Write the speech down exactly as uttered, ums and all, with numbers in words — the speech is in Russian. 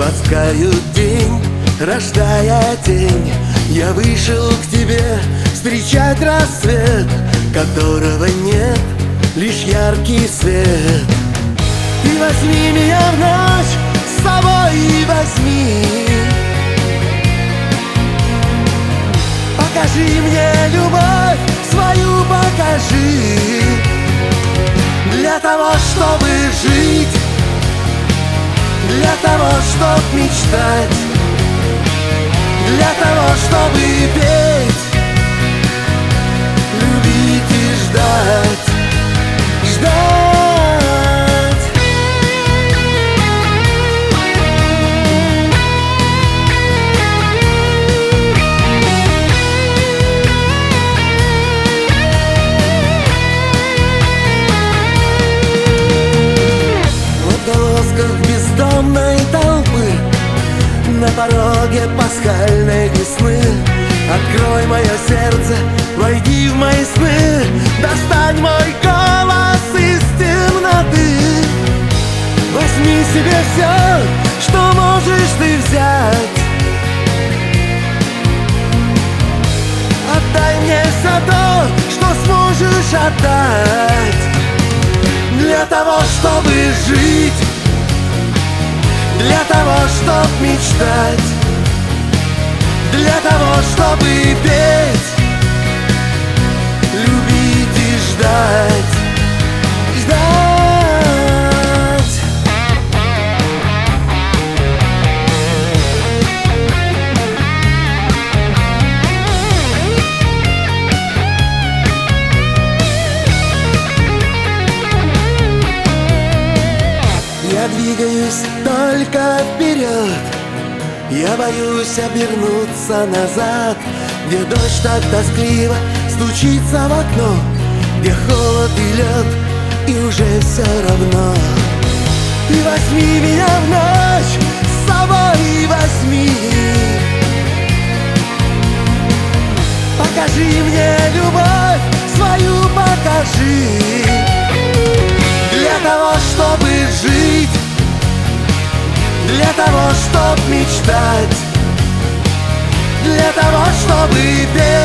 Ласкают день, рождая тень. Я вышел к тебе встречать рассвет, которого нет, лишь яркий свет. Ты возьми меня в ночь с собой и возьми. Покажи мне любовь свою, покажи. Для того, чтобы жить, для того, чтоб мечтать, для того, чтобы петь, любить и ждать, ждать. Бездомной толпы на пороге пасхальной весны. Открой мое сердце, войди в мои сны, достань мой голос из темноты. Возьми себе все, что можешь ты взять. Отдай мне все то, что сможешь отдать. Для того, чтобы жить, для того, чтоб мечтать, для того, чтобы петь, любить и ждать, ждать. Я двигаюсь только вперед, я боюсь обернуться назад, где дождь так тоскливо стучится в окно, где холод и лед, и уже все равно. Ты возьми меня в ночь с собой, возьми. Покажи мне любовь свою, покажи. Для того, чтобы жить, для того, чтоб мечтать, для того, чтобы петь,